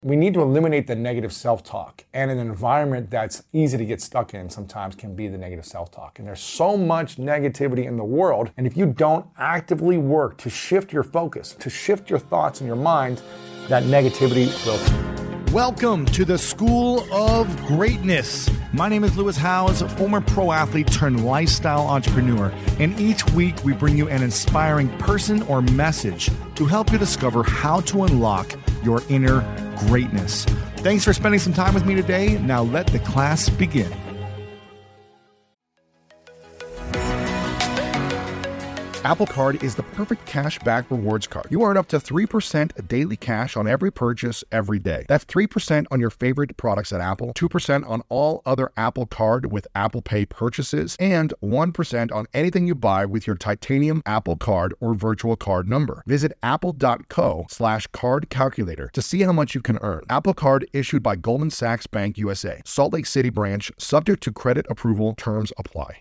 we need to eliminate the negative self-talk. And an environment that's easy to get stuck in sometimes can be the negative self-talk. And there's so much negativity in the world. And if you don't actively work to shift your focus, to shift your thoughts in your mind, that negativity will. Welcome to the School of Greatness. My name is Lewis Howes, a former pro athlete turned lifestyle entrepreneur. And each week we bring you an inspiring person or message to help you discover how to unlock your inner greatness. Thanks for spending some time with me today. Now let the class begin. Apple Card is the perfect cash back rewards card. You earn up to 3% daily cash on every purchase every day. That's 3% on your favorite products at Apple, 2% on all other Apple Card with Apple Pay purchases, and 1% on anything you buy with your titanium Apple Card or virtual card number. Visit apple.co/card calculator to see how much you can earn. Apple Card issued by Goldman Sachs Bank USA, Salt Lake City branch, subject to credit approval, terms apply.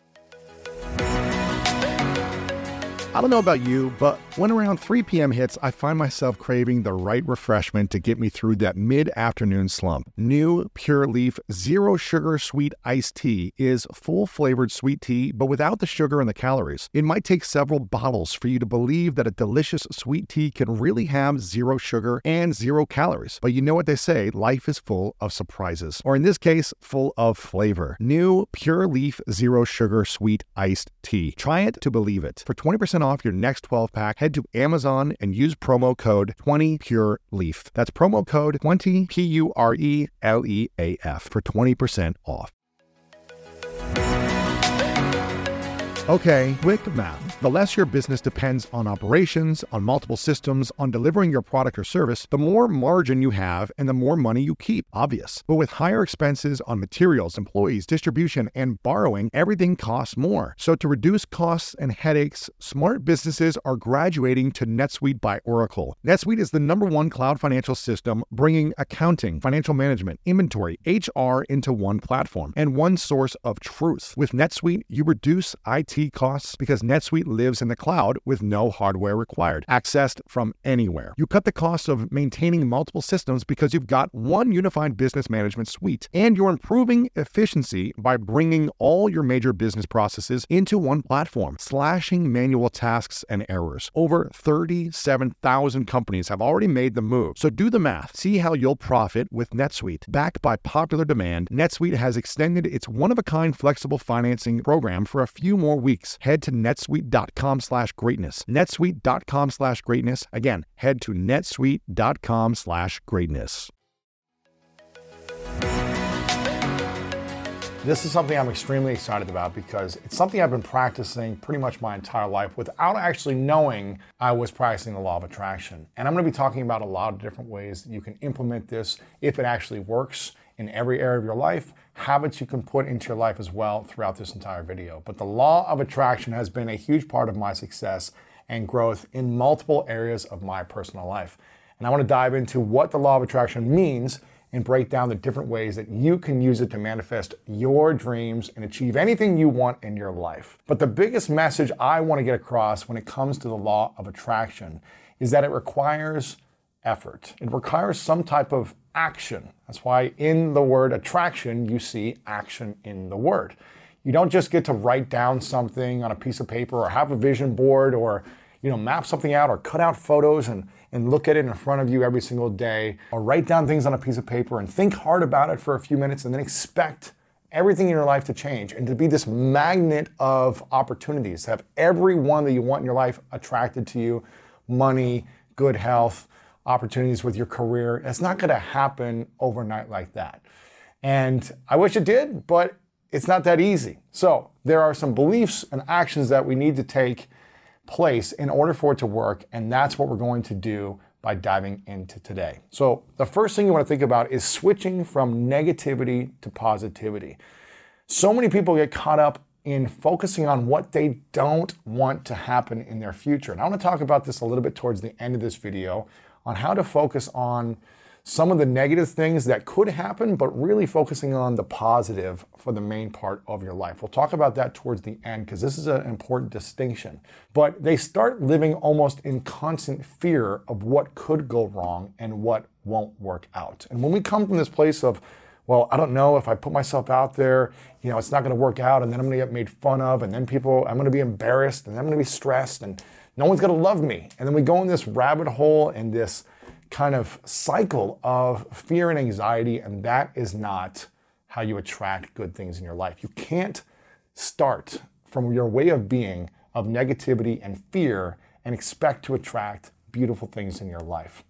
I don't know about you, but when around 3 p.m. hits, I find myself craving the right refreshment to get me through that mid-afternoon slump. New Pure Leaf Zero Sugar Sweet Iced Tea is full-flavored sweet tea, but without the sugar and the calories. It might take several bottles for you to believe that a delicious sweet tea can really have zero sugar and 0 calories. But you know what they say, life is full of surprises. Or in this case, full of flavor. New Pure Leaf Zero Sugar Sweet Iced Tea. Try it to believe it. For 20% off your next 12-pack, head to Amazon and use promo code 20PureLeaf. That's promo code 20 PURELEAF for 20% off. Okay, quick math. The less your business depends on operations, on multiple systems, on delivering your product or service, the more margin you have and the more money you keep. Obvious. But with higher expenses on materials, employees, distribution, and borrowing, everything costs more. So to reduce costs and headaches, smart businesses are graduating to NetSuite by Oracle. NetSuite is the #1 cloud financial system, bringing accounting, financial management, inventory, HR into one platform and one source of truth. With NetSuite, you reduce IT costs because NetSuite lives in the cloud with no hardware required, accessed from anywhere. You cut the cost of maintaining multiple systems because you've got one unified business management suite, and you're improving efficiency by bringing all your major business processes into one platform, slashing manual tasks and errors. Over 37,000 companies have already made the move. So do the math. See how you'll profit with NetSuite. Backed by popular demand, NetSuite has extended its one-of-a-kind flexible financing program for a few more weeks. Head to netsuite.com/greatness. netsuite.com/greatness. Again, head to netsuite.com/greatness. This is something I'm extremely excited about because it's something I've been practicing pretty much my entire life without actually knowing I was practicing the law of attraction. And I'm going to be talking about a lot of different ways that you can implement this if it actually works in every area of your life, habits you can put into your life as well throughout this entire video. But the law of attraction has been a huge part of my success and growth in multiple areas of my personal life. And I want to dive into what the law of attraction means and break down the different ways that you can use it to manifest your dreams and achieve anything you want in your life. But the biggest message I want to get across when it comes to the law of attraction is that it requires effort. It requires some type of action. That's why in the word attraction, you see action in the word. You don't just get to write down something on a piece of paper or have a vision board or map something out or cut out photos and look at it in front of you every single day, or write down things on a piece of paper and think hard about it for a few minutes and then expect everything in your life to change and to be this magnet of opportunities, to have every one that you want in your life attracted to you: money, good health, opportunities with your career. It's not going to happen overnight like that. And I wish it did, but it's not that easy. So there are some beliefs and actions that we need to take place in order for it to work. And that's what we're going to do by diving into today. So the first thing you want to think about is switching from negativity to positivity. So many people get caught up in focusing on what they don't want to happen in their future. And I want to talk about this a little bit towards the end of this video on how to focus on some of the negative things that could happen, but really focusing on the positive for the main part of your life. We'll talk about that towards the end because this is an important distinction. But they start living almost in constant fear of what could go wrong and what won't work out. And when we come from this place of, well, I don't know if I put myself out there, it's not going to work out, and then I'm going to get made fun of, and then I'm going to be embarrassed, and then I'm going to be stressed, and no one's going to love me. And then we go in this rabbit hole and this kind of cycle of fear and anxiety, and that is not how you attract good things in your life. You can't start from your way of being of negativity and fear and expect to attract beautiful things in your life.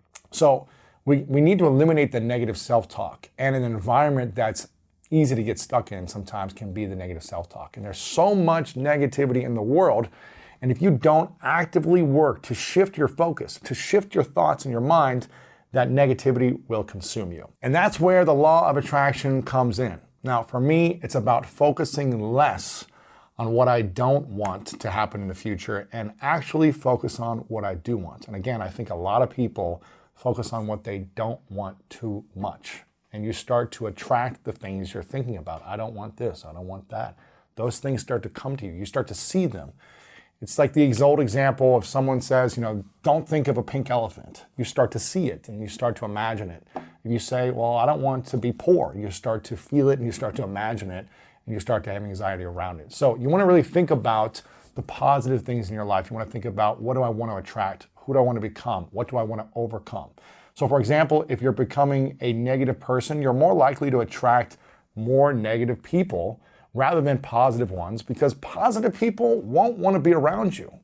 So we need to eliminate the negative self-talk, and an environment that's easy to get stuck in sometimes can be the negative self-talk. And there's so much negativity in the world. And if you don't actively work to shift your focus, to shift your thoughts in your mind, that negativity will consume you. And that's where the law of attraction comes in. Now, for me, it's about focusing less on what I don't want to happen in the future and actually focus on what I do want. And again, I think a lot of people focus on what they don't want too much. And you start to attract the things you're thinking about. I don't want this, I don't want that. Those things start to come to you. You start to see them. It's like the old example of someone says, don't think of a pink elephant. You start to see it and you start to imagine it. If you say, well, I don't want to be poor, you start to feel it and you start to imagine it and you start to have anxiety around it. So you want to really think about the positive things in your life. You want to think about, what do I want to attract? Who do I want to become? What do I want to overcome? So for example, if you're becoming a negative person, you're more likely to attract more negative people rather than positive ones, because positive people won't want to be around you.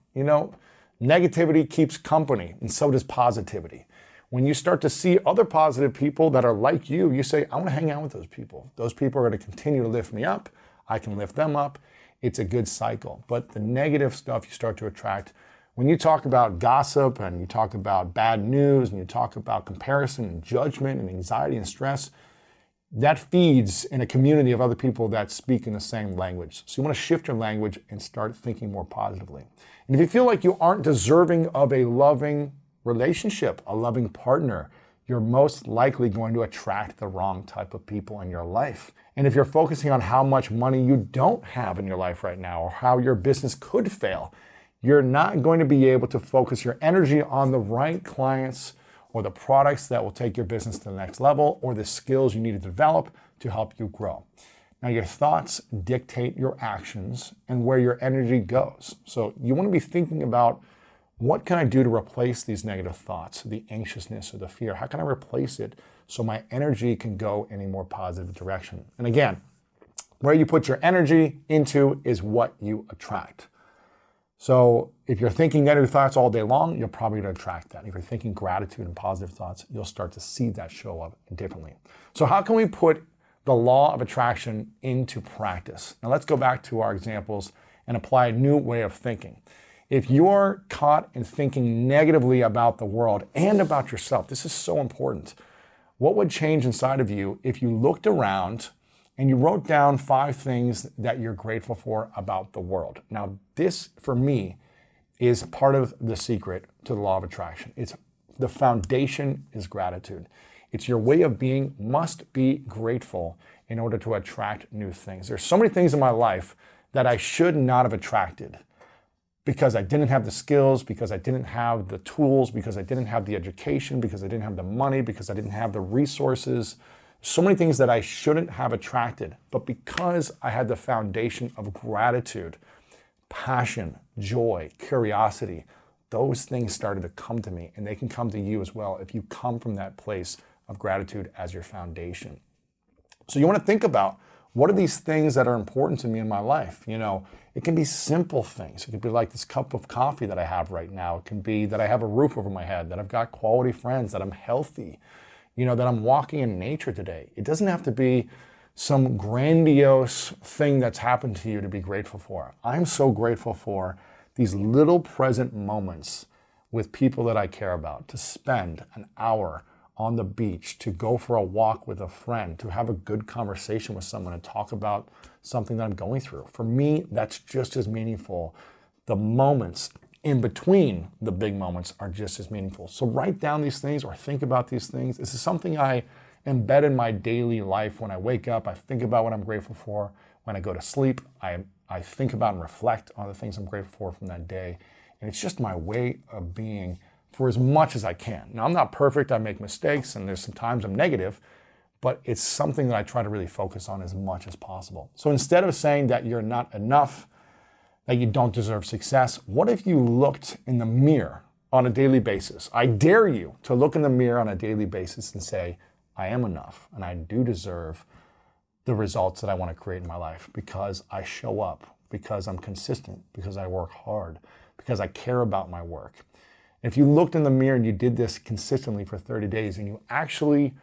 Negativity keeps company, and so does positivity. When you start to see other positive people that are like you say, I want to hang out with those people. Those people are going to continue to lift me up. I can lift them up. It's a good cycle. But the negative stuff you start to attract. When you talk about gossip and you talk about bad news and you talk about comparison and judgment and anxiety and stress, that feeds in a community of other people that speak in the same language. So you want to shift your language and start thinking more positively. And if you feel like you aren't deserving of a loving relationship, a loving partner, you're most likely going to attract the wrong type of people in your life. And if you're focusing on how much money you don't have in your life right now or how your business could fail, you're not going to be able to focus your energy on the right clients or the products that will take your business to the next level, or the skills you need to develop to help you grow. Now, your thoughts dictate your actions and where your energy goes. So you want to be thinking about, what can I do to replace these negative thoughts, the anxiousness or the fear? How can I replace it so my energy can go in a more positive direction? And again, where you put your energy into is what you attract. So if you're thinking negative thoughts all day long, you're probably going to attract that. If you're thinking gratitude and positive thoughts, you'll start to see that show up differently. So how can we put the law of attraction into practice? Now let's go back to our examples and apply a new way of thinking. If you're caught in thinking negatively about the world and about yourself, this is so important. What would change inside of you if you looked around and you wrote down 5 things that you're grateful for about the world? Now, this, for me, is part of the secret to the law of attraction. It's the foundation is gratitude. It's your way of being must be grateful in order to attract new things. There's so many things in my life that I should not have attracted because I didn't have the skills, because I didn't have the tools, because I didn't have the education, because I didn't have the money, because I didn't have the resources. So many things that I shouldn't have attracted, but because I had the foundation of gratitude, passion, joy, curiosity, those things started to come to me, and they can come to you as well if you come from that place of gratitude as your foundation. So you want to think about, what are these things that are important to me in my life? It can be simple things. It could be like this cup of coffee that I have right now. It can be that I have a roof over my head, that I've got quality friends, that I'm healthy, that I'm walking in nature today. It doesn't have to be some grandiose thing that's happened to you to be grateful for. I'm so grateful for these little present moments with people that I care about, to spend an hour on the beach, to go for a walk with a friend, to have a good conversation with someone and talk about something that I'm going through. For me, that's just as meaningful. The moments in between the big moments are just as meaningful. So write down these things or think about these things. This is something I embed in my daily life. When I wake up, I think about what I'm grateful for. When I go to sleep, I think about and reflect on the things I'm grateful for from that day. And it's just my way of being for as much as I can. Now, I'm not perfect. I make mistakes, and there's some times I'm negative, but it's something that I try to really focus on as much as possible. So instead of saying that you're not enough, that you don't deserve success, what if you looked in the mirror on a daily basis? I dare you to look in the mirror on a daily basis and say, I am enough, and I do deserve the results that I want to create in my life because I show up, because I'm consistent, because I work hard, because I care about my work. If you looked in the mirror and you did this consistently for 30 days and you actually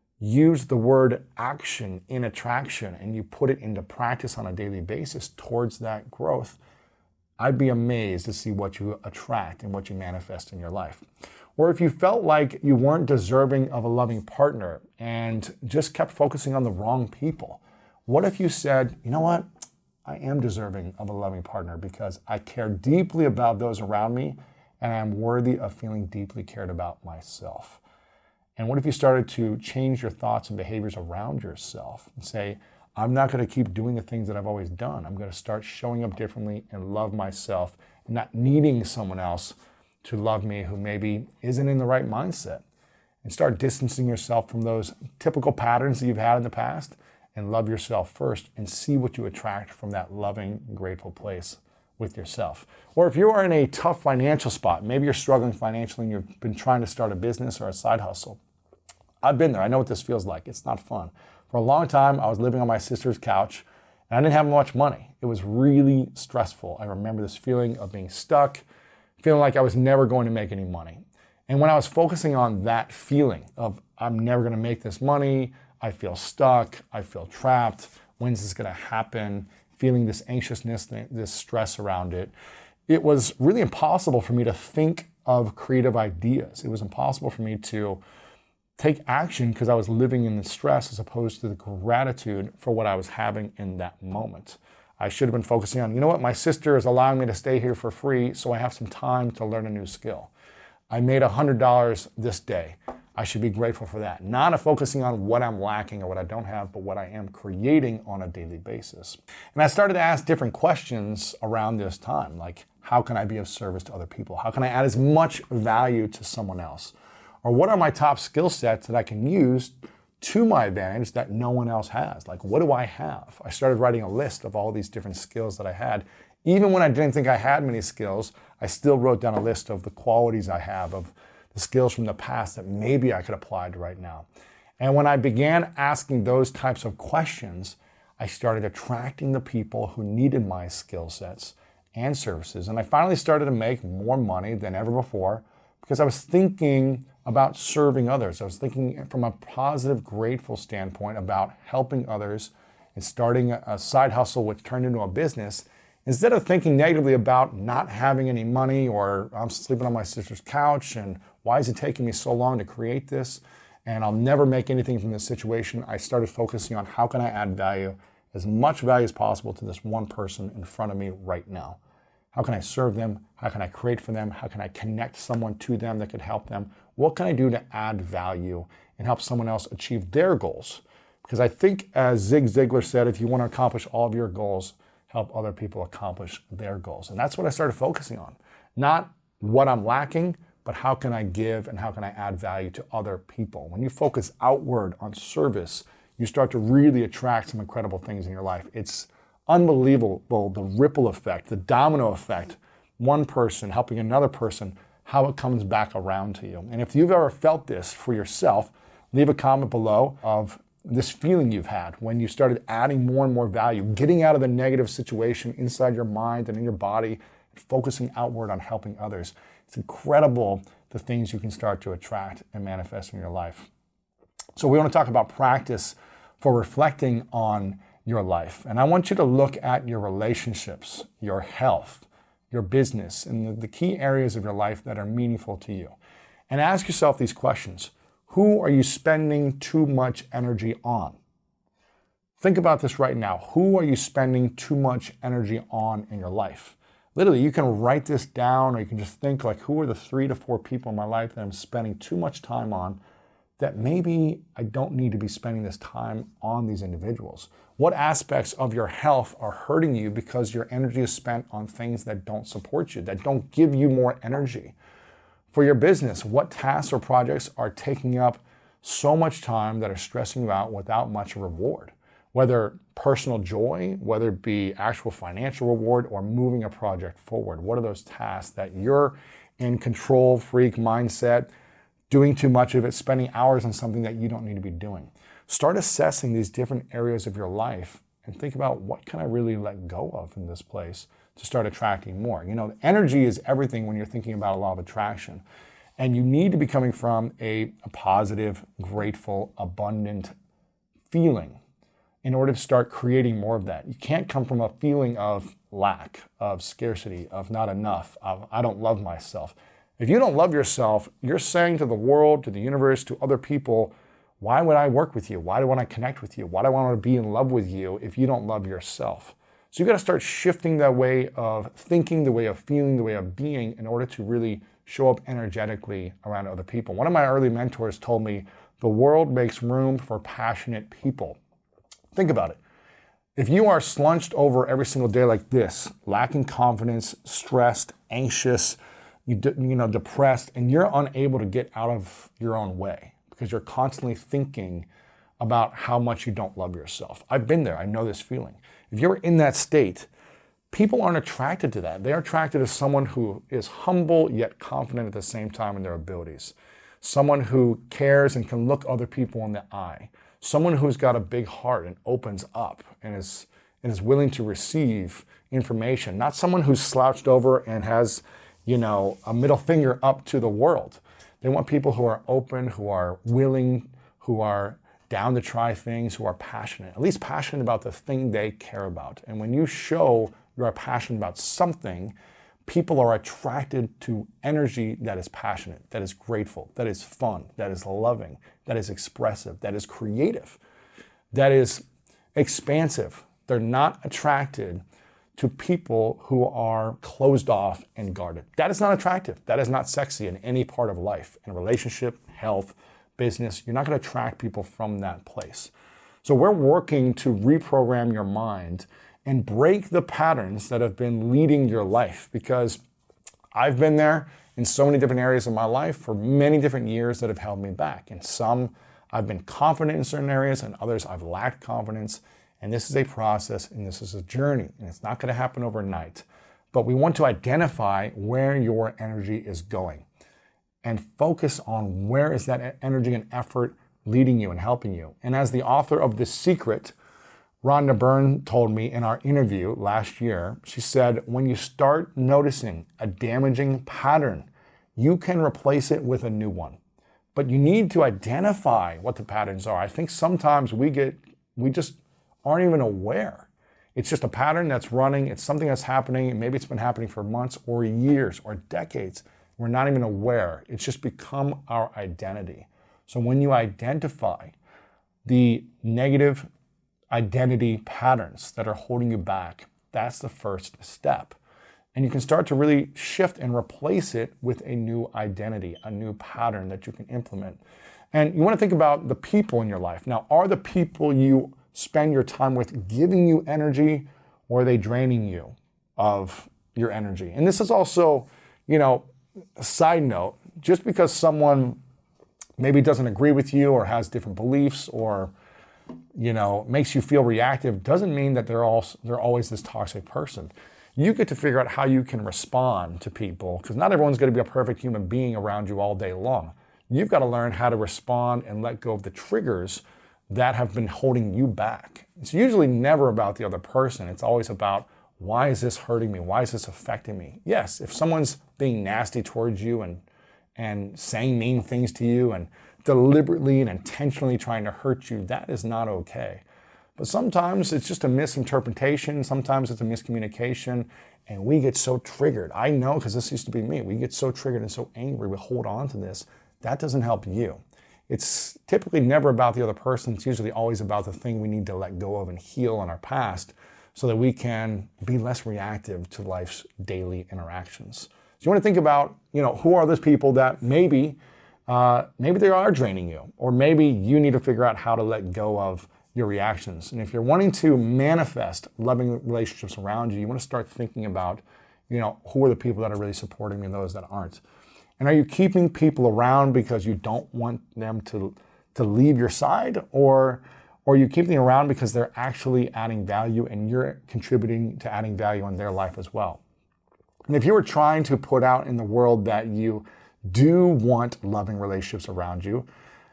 use the word action in attraction and you put it into practice on a daily basis towards that growth, I'd be amazed to see what you attract and what you manifest in your life. Or if you felt like you weren't deserving of a loving partner and just kept focusing on the wrong people, what if you said, you know what? I am deserving of a loving partner because I care deeply about those around me and I'm worthy of feeling deeply cared about myself. And what if you started to change your thoughts and behaviors around yourself and say, I'm not going to keep doing the things that I've always done. I'm going to start showing up differently and love myself and not needing someone else to love me who maybe isn't in the right mindset. And start distancing yourself from those typical patterns that you've had in the past and love yourself first and see what you attract from that loving, grateful place with yourself. Or if you are in a tough financial spot, maybe you're struggling financially and you've been trying to start a business or a side hustle. I've been there. I know what this feels like. It's not fun. For a long time, I was living on my sister's couch and I didn't have much money. It was really stressful. I remember this feeling of being stuck, feeling like I was never going to make any money. And when I was focusing on that feeling of I'm never going to make this money, I feel stuck, I feel trapped, when's this going to happen, feeling this anxiousness, this stress around it, it was really impossible for me to think of creative ideas. It was impossible for me to take action because I was living in the stress as opposed to the gratitude for what I was having in that moment. I should have been focusing on, you know what, my sister is allowing me to stay here for free, so I have some time to learn a new skill. I made $100 this day. I should be grateful for that. Not focusing on what I'm lacking or what I don't have, but what I am creating on a daily basis. And I started to ask different questions around this time, like how can I be of service to other people? How can I add as much value to someone else? Or what are my top skill sets that I can use to my advantage that no one else has? Like, what do I have? I started writing a list of all these different skills that I had. Even when I didn't think I had many skills, I still wrote down a list of the qualities I have, of the skills from the past that maybe I could apply to right now. And when I began asking those types of questions, I started attracting the people who needed my skill sets and services. And I finally started to make more money than ever before because I was thinking about serving others. I was thinking from a positive, grateful standpoint about helping others and starting a side hustle which turned into a business. Instead of thinking negatively about not having any money or I'm sleeping on my sister's couch and why is it taking me so long to create this and I'll never make anything from this situation, I started focusing on how can I add value, as much value as possible to this one person in front of me right now. How can I serve them? How can I create for them? How can I connect someone to them that could help them? What can I do to add value and help someone else achieve their goals? Because I think, as Zig Ziglar said, if you want to accomplish all of your goals, help other people accomplish their goals. And that's what I started focusing on. Not what I'm lacking, but how can I give and how can I add value to other people? When you focus outward on service, you start to really attract some incredible things in your life. It's unbelievable, the ripple effect, the domino effect, one person helping another person, how it comes back around to you. And if you've ever felt this for yourself, leave a comment below of this feeling you've had when you started adding more and more value, getting out of the negative situation inside your mind and in your body, and focusing outward on helping others. It's incredible the things you can start to attract and manifest in your life. So we want to talk about practice for reflecting on your life. And I want you to look at your relationships, your health, your business, and the key areas of your life that are meaningful to you. And ask yourself these questions. Who are you spending too much energy on? Think about this right now. Who are you spending too much energy on in your life? Literally, you can write this down, or you can just think like, who are the 3 to 4 people in my life that I'm spending too much time on that maybe I don't need to be spending this time on these individuals? What aspects of your health are hurting you because your energy is spent on things that don't support you, that don't give you more energy? For your business, what tasks or projects are taking up so much time that are stressing you out without much reward? Whether personal joy, whether it be actual financial reward, or moving a project forward. What are those tasks that you're in control freak mindset, doing too much of it, spending hours on something that you don't need to be doing? Start assessing these different areas of your life and think about, what can I really let go of in this place to start attracting more? Energy is everything when you're thinking about a law of attraction. And you need to be coming from a positive, grateful, abundant feeling in order to start creating more of that. You can't come from a feeling of lack, of scarcity, of not enough, of I don't love myself. If you don't love yourself, you're saying to the world, to the universe, to other people, why would I work with you? Why do I want to connect with you? Why do I want to be in love with you if you don't love yourself? So you got to start shifting that way of thinking, the way of feeling, the way of being in order to really show up energetically around other people. One of my early mentors told me, the world makes room for passionate people. Think about it. If you are slunched over every single day like this, lacking confidence, stressed, anxious, depressed, and you're unable to get out of your own way because you're constantly thinking about how much you don't love yourself. I've been there. I know this feeling. If you're in that state, people aren't attracted to that. They're attracted to someone who is humble yet confident at the same time in their abilities. Someone who cares and can look other people in the eye. Someone who's got a big heart and opens up and is willing to receive information. Not someone who's slouched over and has, a middle finger up to the world. They want people who are open, who are willing, who are down to try things, who are passionate, at least passionate about the thing they care about. And when you show you are passionate about something, people are attracted to energy that is passionate, that is grateful, that is fun, that is loving, that is expressive, that is creative, that is expansive. They're not attracted to people who are closed off and guarded. That is not attractive. That is not sexy in any part of life, in relationship, health, business. You're not going to attract people from that place. So we're working to reprogram your mind and break the patterns that have been leading your life, because I've been there in so many different areas of my life for many different years that have held me back. And some I've been confident in certain areas, and others I've lacked confidence. And this is a process, and this is a journey, and it's not going to happen overnight. But we want to identify where your energy is going and focus on where is that energy and effort leading you and helping you. And as the author of The Secret, Rhonda Byrne, told me in our interview last year, she said, when you start noticing a damaging pattern, you can replace it with a new one. But you need to identify what the patterns are. I think sometimes we just aren't even aware. It's just a pattern that's running. It's something that's happening. Maybe it's been happening for months or years or decades. We're not even aware. It's just become our identity. So when you identify the negative identity patterns that are holding you back, that's the first step. And you can start to really shift and replace it with a new identity, a new pattern that you can implement. And you want to think about the people in your life. Now, are the people you spend your time with giving you energy, or are they draining you of your energy? And this is also, a side note, just because someone maybe doesn't agree with you or has different beliefs or makes you feel reactive doesn't mean that they're always this toxic person. You get to figure out how you can respond to people, because not everyone's going to be a perfect human being around you all day long. You've got to learn how to respond and let go of the triggers that have been holding you back. It's usually never about the other person. It's always about, why is this hurting me? Why is this affecting me? Yes, if someone's being nasty towards you and saying mean things to you and deliberately and intentionally trying to hurt you, that is not okay. But sometimes it's just a misinterpretation. Sometimes it's a miscommunication, and we get so triggered. I know, because this used to be me. We get so triggered and so angry. We hold on to this. That doesn't help you. It's typically never about the other person. It's usually always about the thing we need to let go of and heal in our past so that we can be less reactive to life's daily interactions. So you want to think about, who are those people that maybe they are draining you, or maybe you need to figure out how to let go of your reactions. And if you're wanting to manifest loving relationships around you, you want to start thinking about, who are the people that are really supporting me and those that aren't. And are you keeping people around because you don't want them to leave your side, or are you keeping them around because they're actually adding value and you're contributing to adding value in their life as well? And if you were trying to put out in the world that you do want loving relationships around you,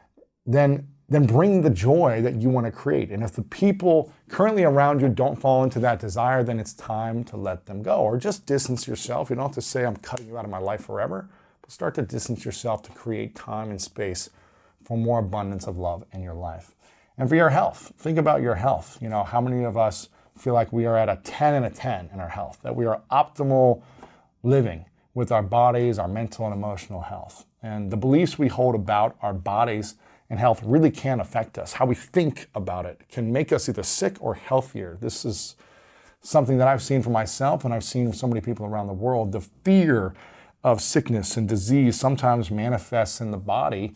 then bring the joy that you want to create. And if the people currently around you don't fall into that desire, then it's time to let them go, or just distance yourself. You don't have to say, I'm cutting you out of my life forever, but start to distance yourself to create time and space for more abundance of love in your life. And for your health, think about your health. How many of us feel like we are at a 10 and a 10 in our health, that we are optimal living with our bodies, our mental and emotional health. And the beliefs we hold about our bodies and health really can affect us. How we think about it can make us either sick or healthier. This is something that I've seen for myself, and I've seen so many people around the world. The fear of sickness and disease sometimes manifests in the body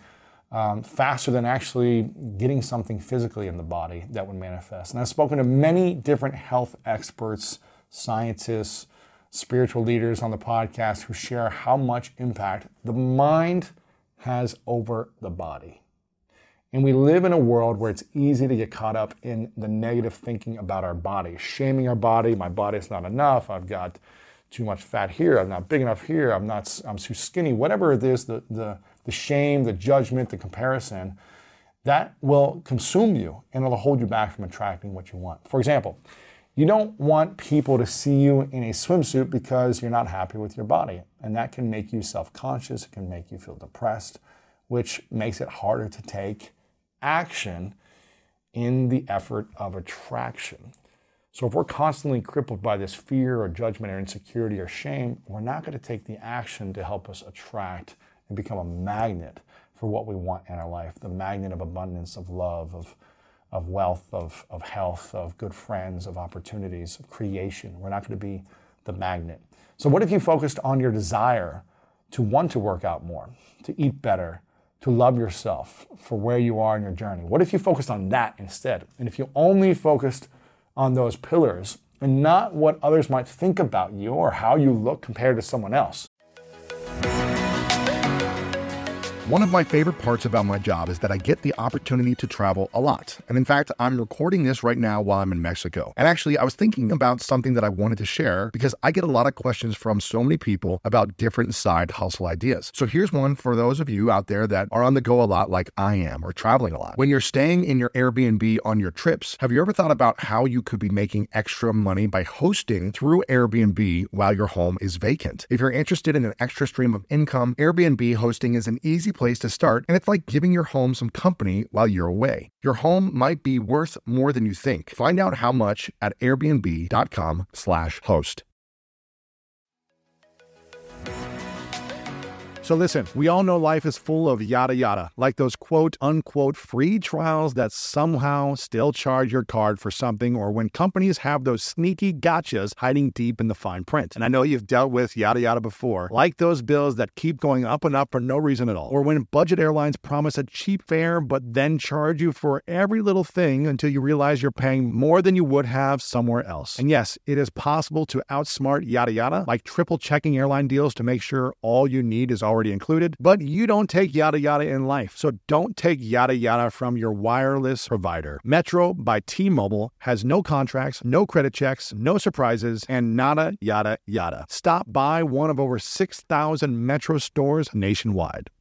faster than actually getting something physically in the body that would manifest. And I've spoken to many different health experts, scientists, spiritual leaders on the podcast who share how much impact the mind has over the body. And we live in a world where it's easy to get caught up in the negative thinking about our body, shaming our body. My body's not enough. I've got too much fat here. I'm not big enough here. I'm too skinny. Whatever it is, the shame, the judgment, the comparison, that will consume you and it'll hold you back from attracting what you want. For example, you don't want people to see you in a swimsuit because you're not happy with your body. And that can make you self-conscious. It can make you feel depressed, which makes it harder to take action in the effort of attraction. So if we're constantly crippled by this fear or judgment or insecurity or shame, we're not going to take the action to help us attract and become a magnet for what we want in our life, the magnet of abundance, of love, of wealth, of health, of good friends, of opportunities, of creation. We're not going to be the magnet. So what if you focused on your desire to want to work out more, to eat better, to love yourself for where you are in your journey? What if you focused on that instead? And if you only focused on those pillars and not what others might think about you or how you look compared to someone else? One of my favorite parts about my job is that I get the opportunity to travel a lot. And in fact, I'm recording this right now while I'm in Mexico. And actually, I was thinking about something that I wanted to share because I get a lot of questions from so many people about different side hustle ideas. So here's one for those of you out there that are on the go a lot like I am, or traveling a lot. When you're staying in your Airbnb on your trips, have you ever thought about how you could be making extra money by hosting through Airbnb while your home is vacant? If you're interested in an extra stream of income, Airbnb hosting is an easy place to start, and it's like giving your home some company while you're away. Your home might be worth more than you think. Find out how much at airbnb.com/host. So listen, we all know life is full of yada yada, like those quote unquote free trials that somehow still charge your card for something, or when companies have those sneaky gotchas hiding deep in the fine print. And I know you've dealt with yada yada before, like those bills that keep going up and up for no reason at all, or when budget airlines promise a cheap fare but then charge you for every little thing until you realize you're paying more than you would have somewhere else. And yes, it is possible to outsmart yada yada, like triple checking airline deals to make sure all you need is already included, but you don't take yada yada in life. So don't take yada yada from your wireless provider. Metro by T-Mobile has no contracts, no credit checks, no surprises, and nada yada yada. Stop by one of over 6,000 Metro stores nationwide.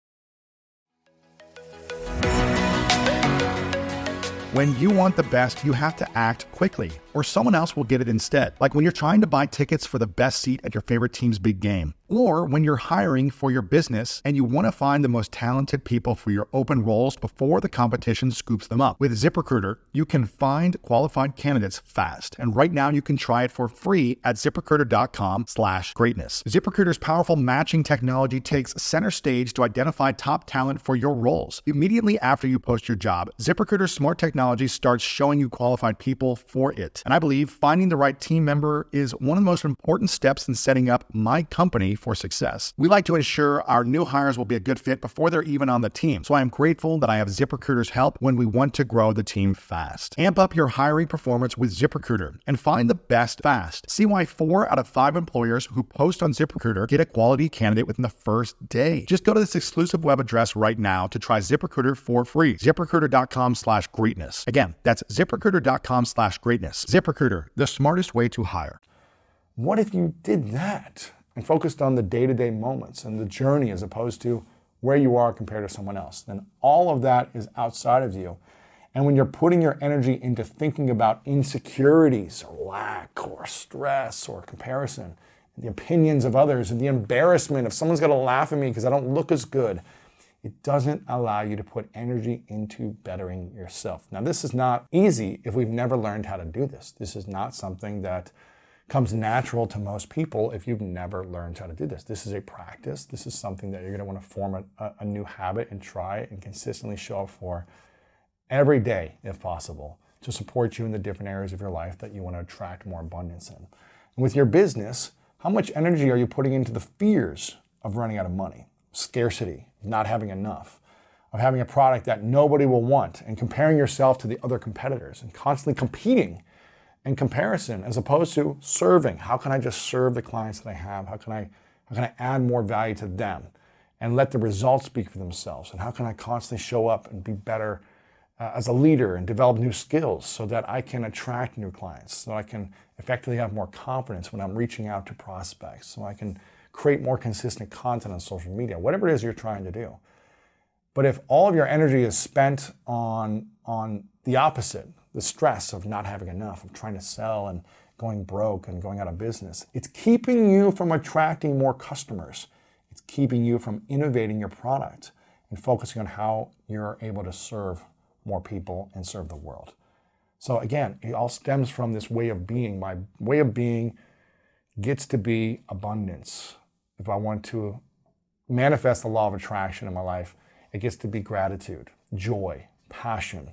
When you want the best, you have to act quickly, or someone else will get it instead. Like when you're trying to buy tickets for the best seat at your favorite team's big game. Or when you're hiring for your business and you want to find the most talented people for your open roles before the competition scoops them up. With ZipRecruiter, you can find qualified candidates fast. And right now you can try it for free at ZipRecruiter.com/greatness. ZipRecruiter's powerful matching technology takes center stage to identify top talent for your roles. Immediately after you post your job, ZipRecruiter's smart technology starts showing you qualified people for it. And I believe finding the right team member is one of the most important steps in setting up my company for success. We like to ensure our new hires will be a good fit before they're even on the team. So I am grateful that I have ZipRecruiter's help when we want to grow the team fast. Amp up your hiring performance with ZipRecruiter and find the best fast. See why 4 out of 5 employers who post on ZipRecruiter get a quality candidate within the first day. Just go to this exclusive web address right now to try ZipRecruiter for free. ZipRecruiter.com/greatness. Again, that's ZipRecruiter.com/greatness. ZipRecruiter, the smartest way to hire. What if you did that and focused on the day-to-day moments and the journey as opposed to where you are compared to someone else? Then all of that is outside of you. And when you're putting your energy into thinking about insecurities or lack or stress or comparison, the opinions of others and the embarrassment if someone's going to laugh at me because I don't look as good, it doesn't allow you to put energy into bettering yourself. Now, this is not easy if we've never learned how to do this. This is not something that comes natural to most people if you've never learned how to do this. This is a practice. This is something that you're going to want to form a new habit and try and consistently show up for every day, if possible, to support you in the different areas of your life that you want to attract more abundance in. And with your business, how much energy are you putting into the fears of running out of money, scarcity, not having enough, of having a product that nobody will want, and comparing yourself to the other competitors and constantly competing in comparison as opposed to serving? How can I just serve the clients that I have? How can I add more value to them and let the results speak for themselves? And how can I constantly show up and be better as a leader and develop new skills so that I can attract new clients, so I can effectively have more confidence when I'm reaching out to prospects, so I can create more consistent content on social media, whatever it is you're trying to do. But if all of your energy is spent on the opposite, the stress of not having enough, of trying to sell and going broke and going out of business, it's keeping you from attracting more customers. It's keeping you from innovating your product and focusing on how you're able to serve more people and serve the world. So again, it all stems from this way of being. My way of being gets to be abundance. If I want to manifest the law of attraction in my life, it gets to be gratitude, joy, passion.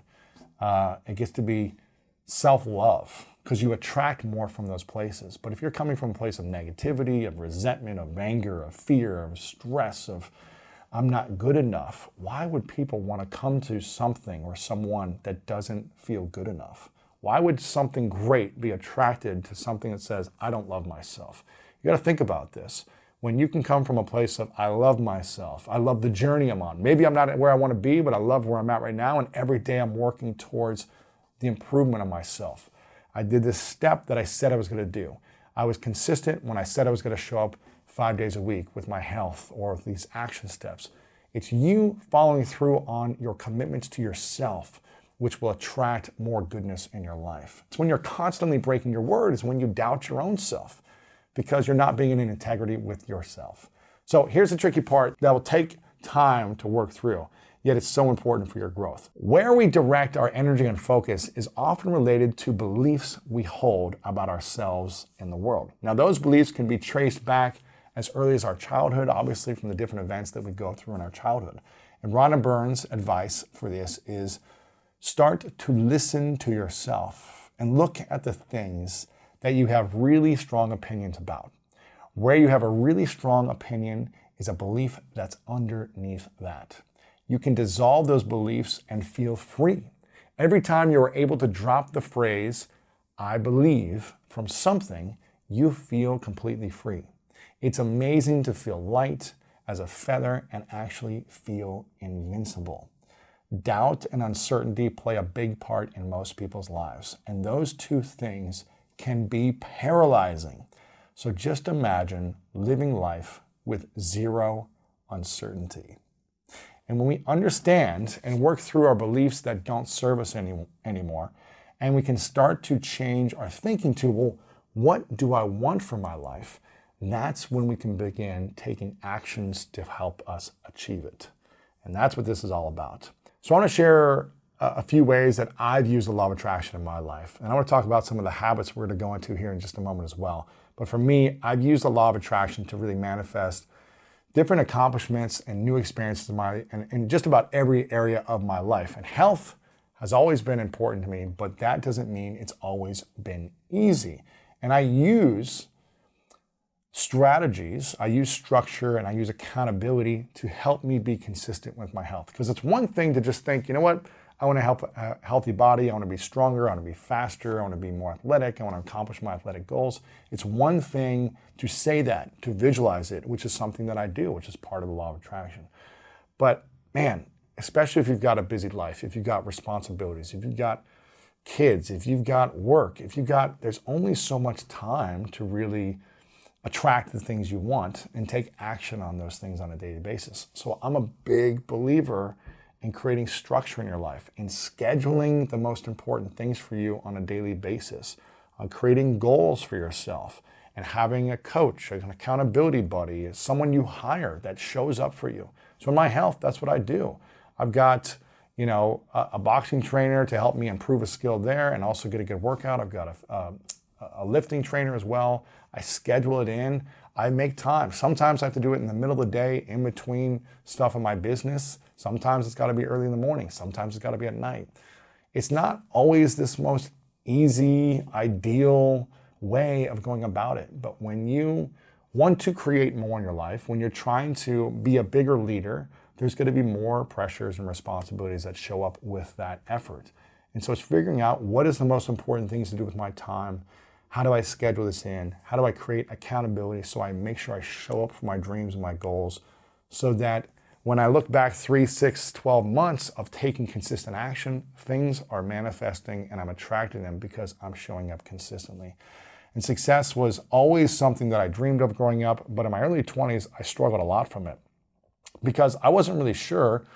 It gets to be self-love, because you attract more from those places. But if you're coming from a place of negativity, of resentment, of anger, of fear, of stress, of I'm not good enough, why would people want to come to something or someone that doesn't feel good enough? Why would something great be attracted to something that says, I don't love myself? You got to think about this. When you can come from a place of, I love myself, I love the journey I'm on. Maybe I'm not where I want to be, but I love where I'm at right now, and every day I'm working towards the improvement of myself. I did this step that I said I was going to do. I was consistent when I said I was going to show up 5 days a week with my health or these action steps. It's you following through on your commitments to yourself, which will attract more goodness in your life. It's when you're constantly breaking your word, is when you doubt your own self, because you're not being in integrity with yourself. So here's the tricky part that will take time to work through, yet it's so important for your growth. Where we direct our energy and focus is often related to beliefs we hold about ourselves and the world. Now, those beliefs can be traced back as early as our childhood, obviously from the different events that we go through in our childhood. And Rhonda Byrne's advice for this is start to listen to yourself and look at the things that you have really strong opinions about. Where you have a really strong opinion is a belief that's underneath that. You can dissolve those beliefs and feel free. Every time you are able to drop the phrase, I believe, from something, you feel completely free. It's amazing to feel light as a feather and actually feel invincible. Doubt and uncertainty play a big part in most people's lives, and those two things can be paralyzing. So just imagine living life with zero uncertainty. And when we understand and work through our beliefs that don't serve us anymore, and we can start to change our thinking to, well, what do I want for my life? That's when we can begin taking actions to help us achieve it. And that's what this is all about. So I want to share a few ways that I've used the law of attraction in my life. And I want to talk about some of the habits we're going to go into here in just a moment as well. But for me, I've used the law of attraction to really manifest different accomplishments and new experiences in just about every area of my life. And health has always been important to me, but that doesn't mean it's always been easy. And I use strategies, I use structure, and I use accountability to help me be consistent with my health. Because it's one thing to just think, you know what, I want to have a healthy body, I want to be stronger, I want to be faster, I want to be more athletic, I want to accomplish my athletic goals. It's one thing to say that, to visualize it, which is something that I do, which is part of the law of attraction. But man, especially if you've got a busy life, if you've got responsibilities, if you've got kids, if you've got work, there's only so much time to really attract the things you want and take action on those things on a daily basis. So I'm a big believer in creating structure in your life, in scheduling the most important things for you on a daily basis, on creating goals for yourself, and having a coach, an accountability buddy, someone you hire that shows up for you. So in my health, that's what I do. I've got, a boxing trainer to help me improve a skill there and also get a good workout. I've got a lifting trainer as well. I schedule it in. I make time. Sometimes I have to do it in the middle of the day, in between stuff in my business. Sometimes it's got to be early in the morning. Sometimes it's got to be at night. It's not always this most easy, ideal way of going about it. But when you want to create more in your life, when you're trying to be a bigger leader, there's going to be more pressures and responsibilities that show up with that effort. And so it's figuring out what is the most important things to do with my time. How do I schedule this in? How do I create accountability so I make sure I show up for my dreams and my goals so that when I look back 3, 6, 12 months of taking consistent action, things are manifesting and I'm attracting them because I'm showing up consistently. And success was always something that I dreamed of growing up, but in my early 20s, I struggled a lot from it because I wasn't really sure,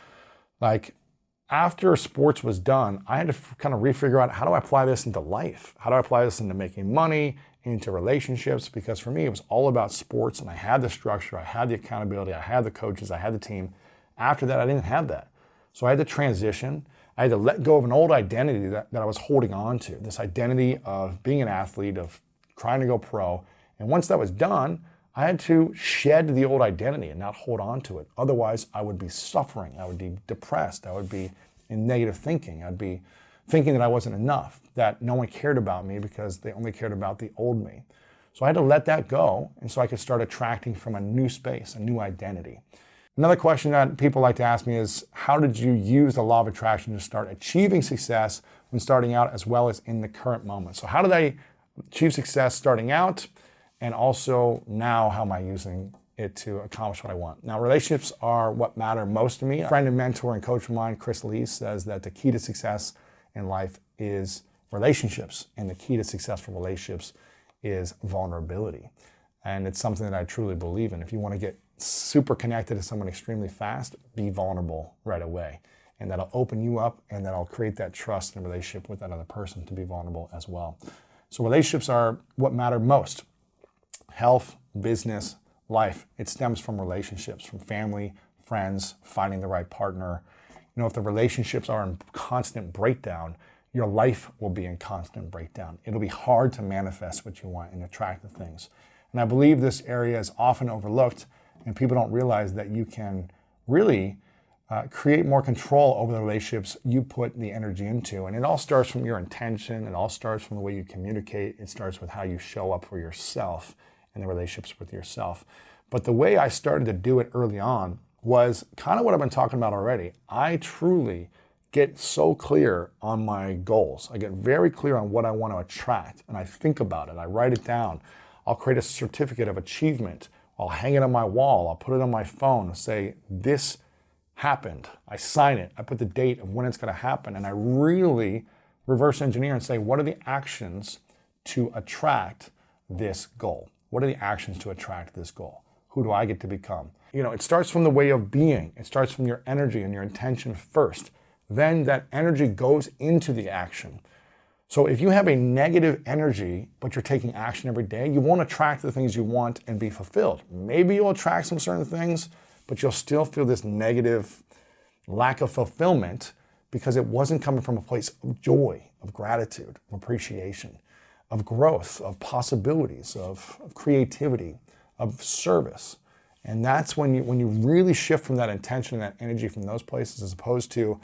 after sports was done, I had to kind of refigure out, how do I apply this into life? How do I apply this into making money, into relationships? Because for me, it was all about sports and I had the structure, I had the accountability, I had the coaches, I had the team. After that, I didn't have that. So I had to transition. I had to let go of an old identity that I was holding on to, this identity of being an athlete, of trying to go pro. And once that was done, I had to shed the old identity and not hold on to it. Otherwise, I would be suffering. I would be depressed. I would be in negative thinking. I'd be thinking that I wasn't enough, that no one cared about me because they only cared about the old me. So I had to let that go, and so I could start attracting from a new space, a new identity. Another question that people like to ask me is, how did you use the law of attraction to start achieving success when starting out as well as in the current moment? So how did I achieve success starting out? And also now, how am I using it to accomplish what I want? Now, relationships are what matter most to me. A friend and mentor and coach of mine, Chris Lee, says that the key to success in life is relationships. And the key to successful relationships is vulnerability. And it's something that I truly believe in. If you want to get super connected to someone extremely fast, be vulnerable right away. And that'll open you up and that'll create that trust and relationship with that other person to be vulnerable as well. So relationships are what matter most. Health, business, life, it stems from relationships, from family, friends, finding the right partner. If the relationships are in constant breakdown, your life will be in constant breakdown. It'll be hard to manifest what you want and attract the things. And I believe this area is often overlooked and people don't realize that you can really create more control over the relationships you put the energy into. And it all starts from your intention. It all starts from the way you communicate. It starts with how you show up for yourself and the relationships with yourself. But the way I started to do it early on was kind of what I've been talking about already. I truly get so clear on my goals. I get very clear on what I want to attract, and I think about it. I write it down. I'll create a certificate of achievement. I'll hang it on my wall. I'll put it on my phone and say, this happened. I sign it. I put the date of when it's going to happen, and I really reverse engineer and say, what are the actions to attract this goal? What are the actions to attract this goal? Who do I get to become? It starts from the way of being. It starts from your energy and your intention first. Then that energy goes into the action. So if you have a negative energy, but you're taking action every day, you won't attract the things you want and be fulfilled. Maybe you'll attract some certain things, but you'll still feel this negative lack of fulfillment because it wasn't coming from a place of joy, of gratitude, of appreciation, of growth, of possibilities, of creativity, of service. And that's when you really shift from that intention and that energy from those places, as opposed to,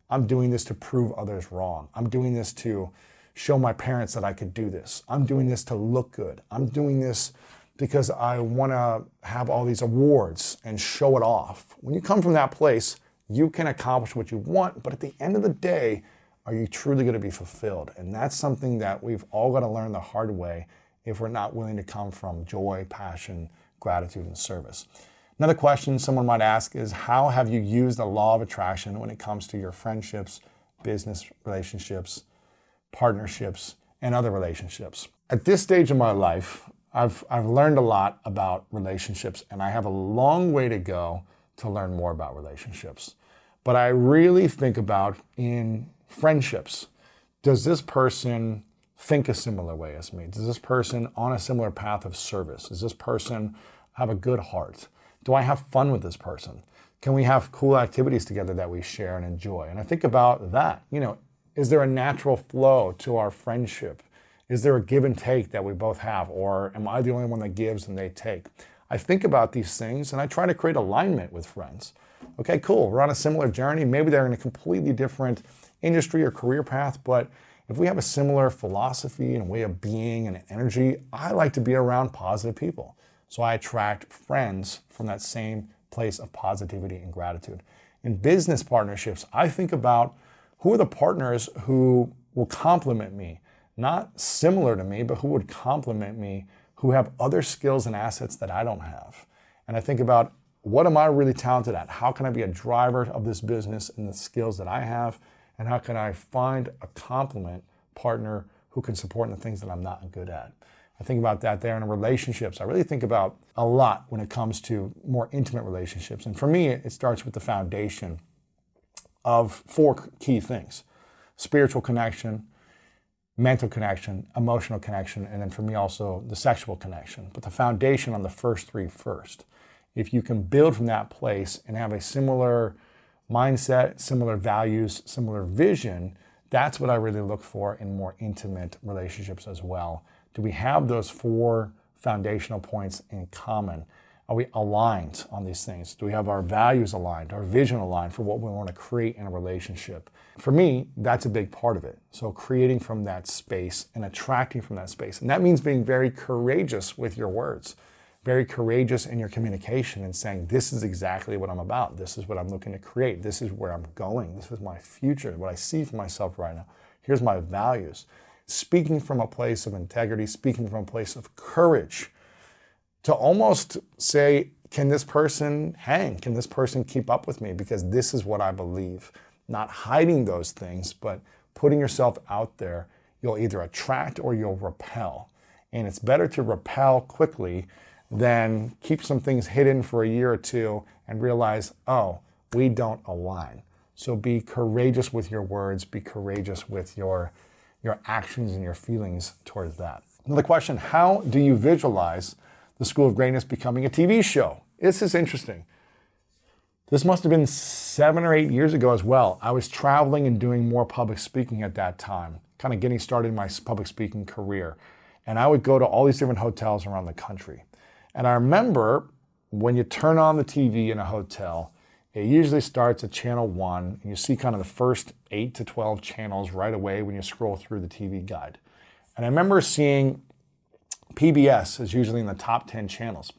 I'm doing this to prove others wrong. I'm doing this to show my parents that I could do this. I'm doing this to look good. I'm doing this because I want to have all these awards and show it off. When you come from that place, you can accomplish what you want, but at the end of the day, are you truly going to be fulfilled? And that's something that we've all got to learn the hard way if we're not willing to come from joy, passion, gratitude, and service. Another question someone might ask is, how have you used the law of attraction when it comes to your friendships, business relationships, partnerships, and other relationships? At this stage of my life, I've learned a lot about relationships, and I have a long way to go to learn more about relationships. But I really think about in friendships, does this person think a similar way as me? Does this person on a similar path of service? Does this person have a good heart? Do I have fun with this person? Can we have cool activities together that we share and enjoy? And I think about that. Is there a natural flow to our friendship? Is there a give and take that we both have? Or am I the only one that gives and they take? I think about these things and I try to create alignment with friends. Okay, cool. We're on a similar journey. Maybe they're in a completely different industry or career path, but if we have a similar philosophy and way of being and energy, I like to be around positive people. So I attract friends from that same place of positivity and gratitude. In business partnerships, I think about who are the partners who will complement me, not similar to me, but who would complement me, who have other skills and assets that I don't have. And I think about, what am I really talented at? How can I be a driver of this business and the skills that I have? And how can I find a complement partner who can support in the things that I'm not good at? I think about that there in relationships. I really think about a lot when it comes to more intimate relationships. And for me, it starts with the foundation of 4 key things: spiritual connection, mental connection, emotional connection, and then for me also the sexual connection. But the foundation on the first 3 first. If you can build from that place and have a similar mindset, similar values, similar vision, that's what I really look for in more intimate relationships as well. Do we have those 4 foundational points in common? Are we aligned on these things? Do we have our values aligned, our vision aligned for what we want to create in a relationship? For me, that's a big part of it. So creating from that space and attracting from that space. And that means being very courageous with your words, very courageous in your communication and saying, this is exactly what I'm about. This is what I'm looking to create. This is where I'm going. This is my future, what I see for myself right now. Here's my values. Speaking from a place of integrity, speaking from a place of courage, to almost say, can this person hang? Can this person keep up with me? Because this is what I believe. Not hiding those things, but putting yourself out there. You'll either attract or you'll repel. And it's better to repel quickly than keep some things hidden for a year or 2 and realize, oh, we don't align. So be courageous with your words, be courageous with your actions and your feelings towards that. Another question, how do you visualize the School of Greatness becoming a TV show? This is interesting. This must have been 7 or 8 years ago as well. I was traveling and doing more public speaking at that time, kind of getting started in my public speaking career. And I would go to all these different hotels around the country. And I remember when you turn on the TV in a hotel, it usually starts at channel 1, and you see kind of the first 8 to 12 channels right away when you scroll through the TV guide. And I remember seeing PBS is usually in the top 10 channels,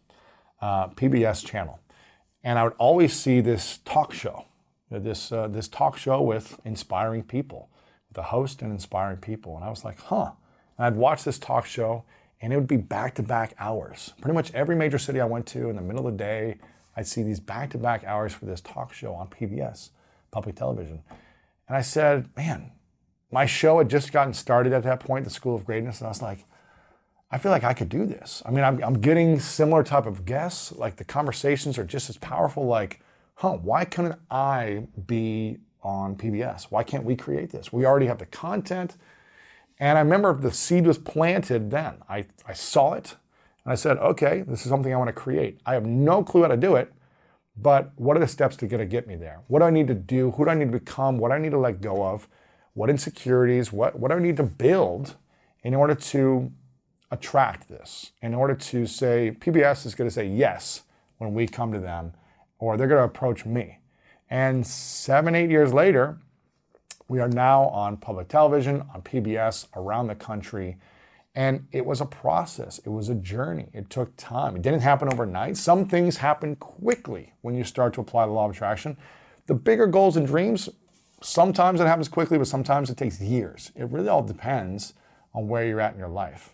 PBS channel. And I would always see this talk show, this talk show with inspiring people, the host and inspiring people. And I was like, huh. And I'd watch this talk show, and it would be back-to-back hours. Pretty much every major city I went to in the middle of the day, I'd see these back-to-back hours for this talk show on PBS, public television. And I said, man, my show had just gotten started at that point, the School of Greatness, and I was like, I feel like I could do this. I mean, I'm getting similar type of guests, like the conversations are just as powerful, like, why couldn't I be on PBS? Why can't we create this? We already have the content. And I remember the seed was planted then. I saw it, and I said, okay, this is something I want to create. I have no clue how to do it, but what are the steps to get me there? What do I need to do? Who do I need to become? What do I need to let go of? What insecurities? What do I need to build in order to attract this? In order to say, PBS is going to say yes when we come to them, or they're going to approach me. And 7, 8 years later, We are now on public television, on PBS, around the country. And it was a process. It was a journey. It took time. It didn't happen overnight. Some things happen quickly when you start to apply the law of attraction. The bigger goals and dreams, sometimes it happens quickly, but sometimes it takes years. It really all depends on where you're at in your life.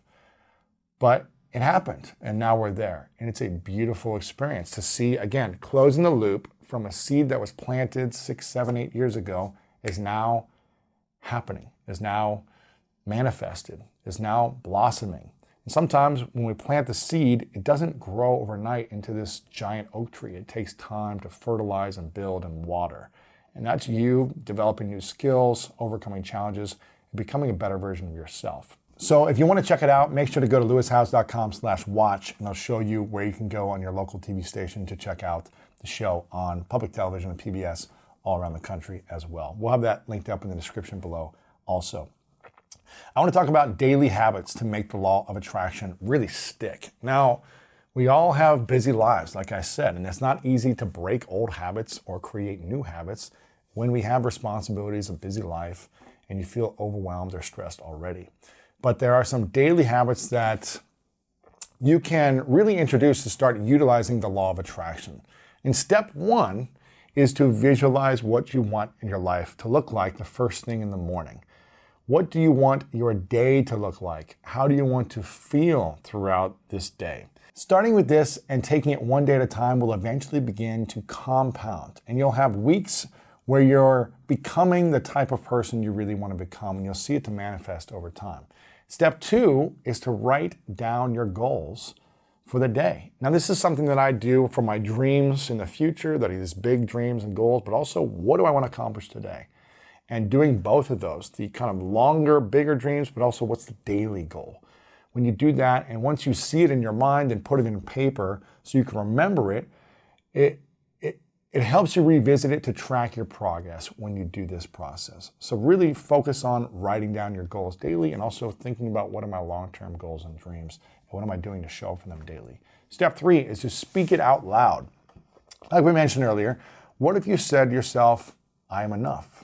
But it happened, and now we're there. And it's a beautiful experience to see, again, closing the loop from a seed that was planted 6, 7, 8 years ago is now happening, is now manifested, is now blossoming. And sometimes when we plant the seed, it doesn't grow overnight into this giant oak tree. It takes time to fertilize and build and water. And that's you developing new skills, overcoming challenges, and becoming a better version of yourself. So if you want to check it out, make sure to go to lewishowes.com/watch, and I'll show you where you can go on your local TV station to check out the show on public television and PBS all around the country as well. We'll have that linked up in the description below also. I want to talk about daily habits to make the law of attraction really stick. Now, we all have busy lives, like I said, and it's not easy to break old habits or create new habits when we have responsibilities, a busy life, and you feel overwhelmed or stressed already. But there are some daily habits that you can really introduce to start utilizing the law of attraction. And step one is to visualize what you want in your life to look like the first thing in the morning. What do you want your day to look like? How do you want to feel throughout this day? Starting with this and taking it one day at a time will eventually begin to compound. And you'll have weeks where you're becoming the type of person you really want to become, and you'll see it to manifest over time. Step two is to write down your goals for the day. Now, this is something that I do for my dreams in the future, that is big dreams and goals, but also what do I want to accomplish today? And doing both of those, the kind of longer, bigger dreams, but also what's the daily goal? When you do that, and once you see it in your mind and put it in paper so you can remember it, it helps you revisit it to track your progress when you do this process. So really focus on writing down your goals daily and also thinking about what are my long-term goals and dreams and what am I doing to show for them daily. Step three is to speak it out loud. Like we mentioned earlier, what if you said to yourself, I am enough.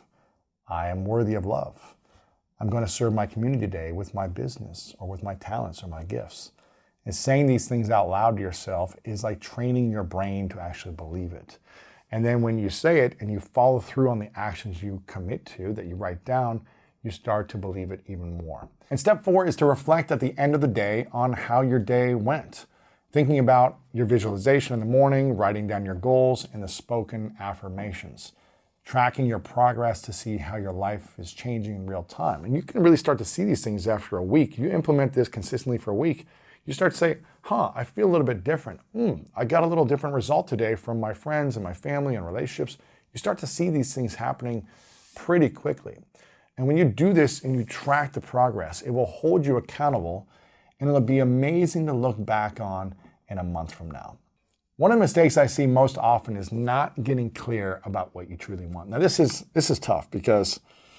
I am worthy of love. I'm going to serve my community today with my business or with my talents or my gifts. And saying these things out loud to yourself is like training your brain to actually believe it. And then when you say it and you follow through on the actions you commit to, that you write down, you start to believe it even more. And step four is to reflect at the end of the day on how your day went. Thinking about your visualization in the morning, writing down your goals, and the spoken affirmations. Tracking your progress to see how your life is changing in real time. And you can really start to see these things after a week. You implement this consistently for a week, you start to say, I feel a little bit different. I got a little different result today from my friends and my family and relationships. You start to see these things happening pretty quickly. And when you do this and you track the progress, it will hold you accountable, and it'll be amazing to look back on in a month from now. One of the mistakes I see most often is not getting clear about what you truly want. Now, this is tough because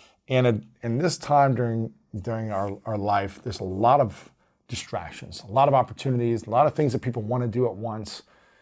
in this time during our life, there's a lot of distractions, a lot of opportunities, a lot of things that people want to do at once.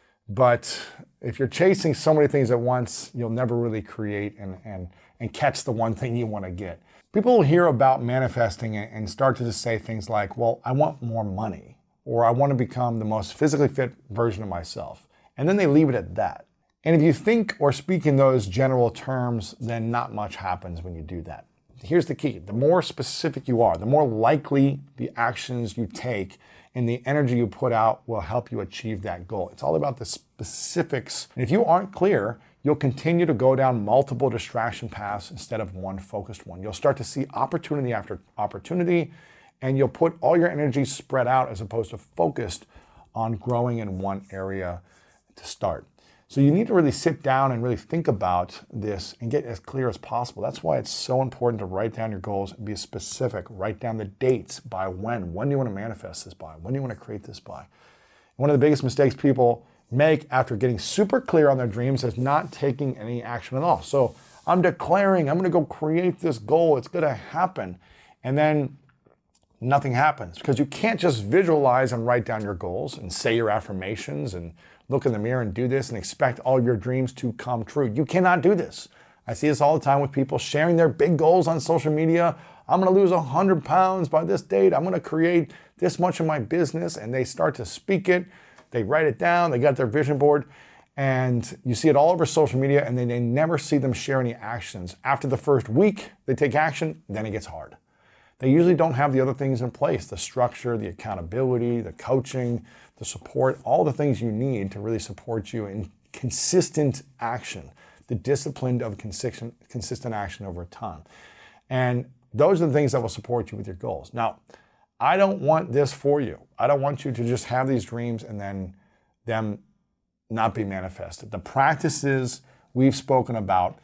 But if you're chasing so many things at once, you'll never really create and catch the one thing you want to get. People will hear about manifesting and start to just say things like, well, I want more money, or I want to become the most physically fit version of myself. And then they leave it at that. And if you think or speak in those general terms, then not much happens when you do that. Here's the key. The more specific you are, the more likely the actions you take and the energy you put out will help you achieve that goal. It's all about the specifics. And if you aren't clear, you'll continue to go down multiple distraction paths instead of one focused one. You'll start to see opportunity after opportunity, and you'll put all your energy spread out as opposed to focused on growing in one area to start. So you need to really sit down and really think about this and get as clear as possible. That's why it's so important to write down your goals and be specific. Write down the dates by when. When do you want to manifest this by? When do you want to create this by? One of the biggest mistakes people make after getting super clear on their dreams is not taking any action at all. So I'm declaring I'm going to go create this goal. It's going to happen. And then nothing happens because you can't just visualize and write down your goals and say your affirmations and look in the mirror and do this and expect all of your dreams to come true. You cannot do this. I see this all the time with people sharing their big goals on social media. I'm going to lose 100 pounds by this date. I'm going to create this much of my business. And they start to speak it. They write it down. They got their vision board. And you see it all over social media, and then they never see them share any actions. After the first week, they take action, then it gets hard. They usually don't have the other things in place, the structure, the accountability, the coaching, the support, all the things you need to really support you in consistent action, the discipline of consistent action over time. And those are the things that will support you with your goals. Now, I don't want this for you. I don't want you to just have these dreams and then them not be manifested. The practices we've spoken about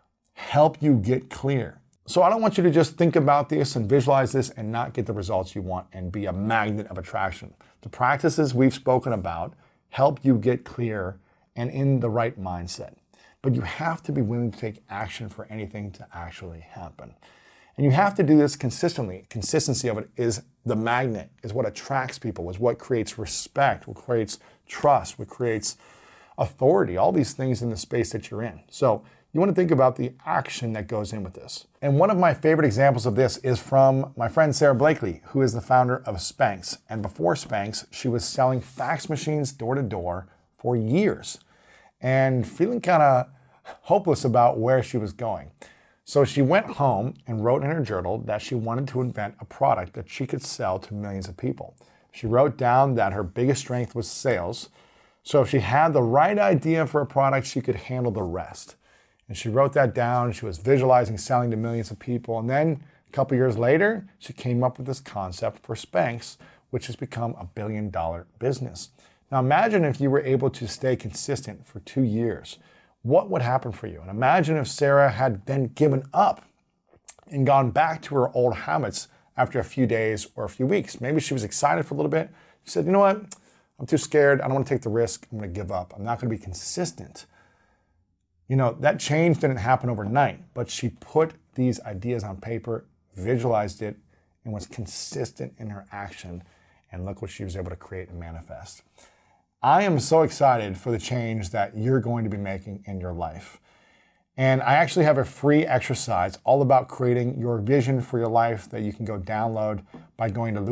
help you get clear. So I don't want you to just think about this and visualize this and not get the results you want and be a magnet of attraction. The practices we've spoken about help you get clear and in the right mindset. But you have to be willing to take action for anything to actually happen. And you have to do this consistently. Consistency of it is the magnet, is what attracts people, is what creates respect, what creates trust, what creates authority, all these things in the space that you're in. So you want to think about the action that goes in with this. And one of my favorite examples of this is from my friend Sara Blakely, who is the founder of Spanx. And before Spanx, she was selling fax machines door to door for years and feeling kind of hopeless about where she was going. So she went home and wrote in her journal that she wanted to invent a product that she could sell to millions of people. She wrote down that her biggest strength was sales. So if she had the right idea for a product, she could handle the rest. And she wrote that down. She was visualizing selling to millions of people. And then a couple years later, she came up with this concept for Spanx, which has become a $1 billion business. Now imagine if you were able to stay consistent for 2 years. What would happen for you? And imagine if Sara had then given up and gone back to her old habits after a few days or a few weeks. Maybe she was excited for a little bit. She said, you know what? I'm too scared. I don't want to take the risk. I'm going to give up. I'm not going to be consistent. You know, that change didn't happen overnight, but she put these ideas on paper, visualized it, and was consistent in her action. And look what she was able to create and manifest. I am so excited for the change that you're going to be making in your life. And I actually have a free exercise all about creating your vision for your life that you can go download by going to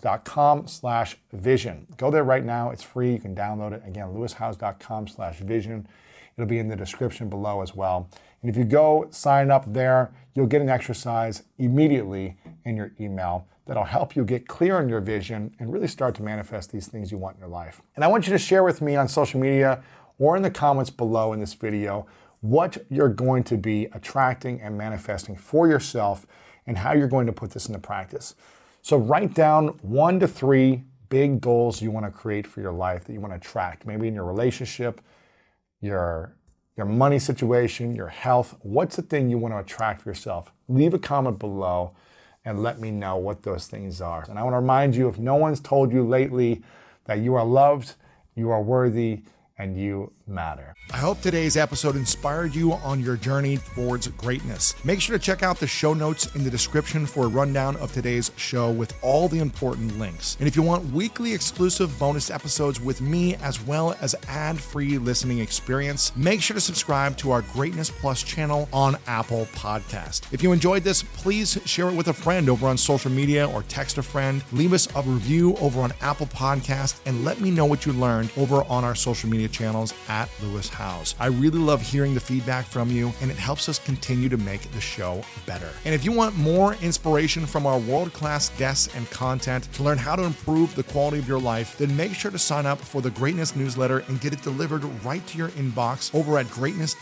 lewishowes.com/vision. Go there right now. It's free. You can download it. Again, lewishowes.com/vision. It'll be in the description below as well. And if you go sign up there, you'll get an exercise immediately in your email that'll help you get clear on your vision and really start to manifest these things you want in your life. And I want you to share with me on social media or in the comments below in this video what you're going to be attracting and manifesting for yourself and how you're going to put this into practice. So write down 1 to 3 big goals you want to create for your life that you want to attract, maybe in your relationship, your money situation, your health. What's the thing you want to attract for yourself? Leave a comment below and let me know what those things are. And I want to remind you, if no one's told you lately that you are loved, you are worthy, and you matter. I hope today's episode inspired you on your journey towards greatness. Make sure to check out the show notes in the description for a rundown of today's show with all the important links. And if you want weekly exclusive bonus episodes with me, as well as ad-free listening experience, make sure to subscribe to our Greatness Plus channel on Apple Podcast. If you enjoyed this, please share it with a friend over on social media or text a friend. Leave us a review over on Apple Podcast and let me know what you learned over on our social media channels at Lewis Howes. I really love hearing the feedback from you, and it helps us continue to make the show better. And if you want more inspiration from our world-class guests and content to learn how to improve the quality of your life, then make sure to sign up for the Greatness newsletter and get it delivered right to your inbox over at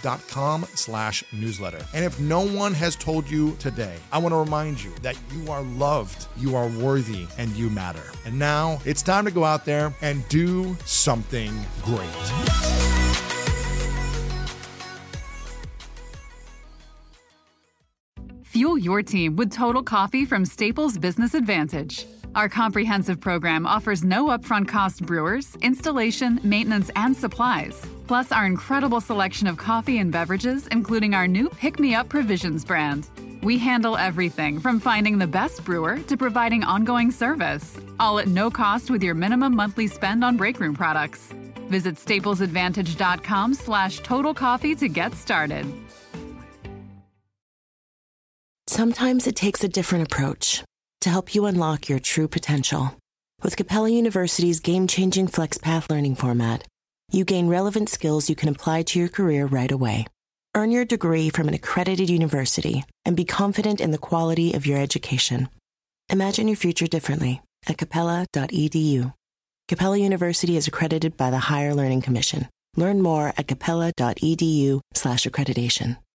greatness.com/newsletter. And if no one has told you today, I want to remind you that you are loved, you are worthy, and you matter. And now it's time to go out there and do something great. Fuel your team with Total Coffee from Staples Business Advantage. Our comprehensive program offers no upfront cost brewers, installation, maintenance, and supplies. Plus our incredible selection of coffee and beverages, including our new Pick Me Up Provisions brand. We handle everything from finding the best brewer to providing ongoing service, all at no cost with your minimum monthly spend on breakroom products. Visit staplesadvantage.com/total coffee to get started. Sometimes it takes a different approach to help you unlock your true potential. With Capella University's game-changing FlexPath learning format, you gain relevant skills you can apply to your career right away. Earn your degree from an accredited university and be confident in the quality of your education. Imagine your future differently at capella.edu. Capella University is accredited by the Higher Learning Commission. Learn more at capella.edu/accreditation.